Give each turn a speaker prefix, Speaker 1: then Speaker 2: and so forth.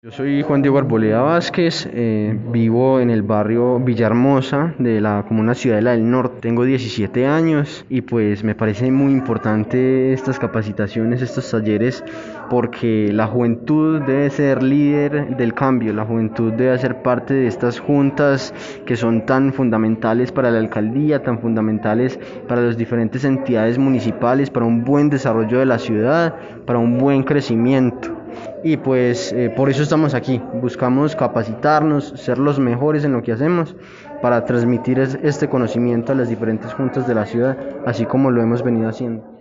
Speaker 1: Yo soy Juan Diego Arboleda Vázquez, vivo en el barrio Villahermosa de la comuna Ciudadela del Norte. Tengo 17 años y pues me parece muy importante estas capacitaciones, estos talleres, porque la juventud debe ser líder del cambio, la juventud debe ser parte de estas juntas que son tan fundamentales para la alcaldía, tan fundamentales para las diferentes entidades municipales, para un buen desarrollo de la ciudad, para un buen crecimiento. Y pues por eso estamos aquí, buscamos capacitarnos, ser los mejores en lo que hacemos para transmitir este conocimiento a las diferentes juntas de la ciudad, así como lo hemos venido haciendo.